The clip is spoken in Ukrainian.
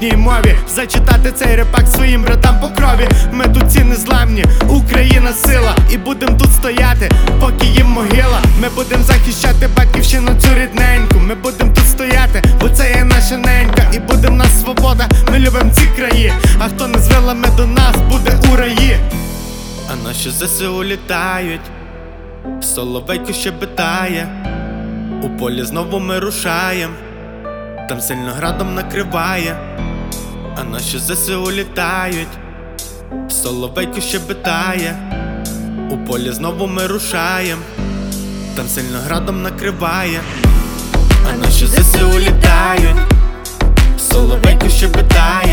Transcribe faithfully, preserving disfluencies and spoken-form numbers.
рідній мові, зачитати цей репак своїм братам по крові. Ми тут ці незламні, Україна сила, і будем тут стояти, поки їм могила. Ми будем захищати батьківщину цю рідненьку. Ми будем тут стояти, бо це є наша ненька. І буде в нас свобода, ми любим ці краї. А хто не з вилами до нас, буде у раї. А наші ЗСУ літають, соловейко щебетає, у полі знову ми рушаєм, там сильно градом накриває. А наші ЗСУ літають, соловейко щебетає, у полі знову ми рушаєм, там сильно градом накриває. А наші ЗСУ літають, соловейко щебетає,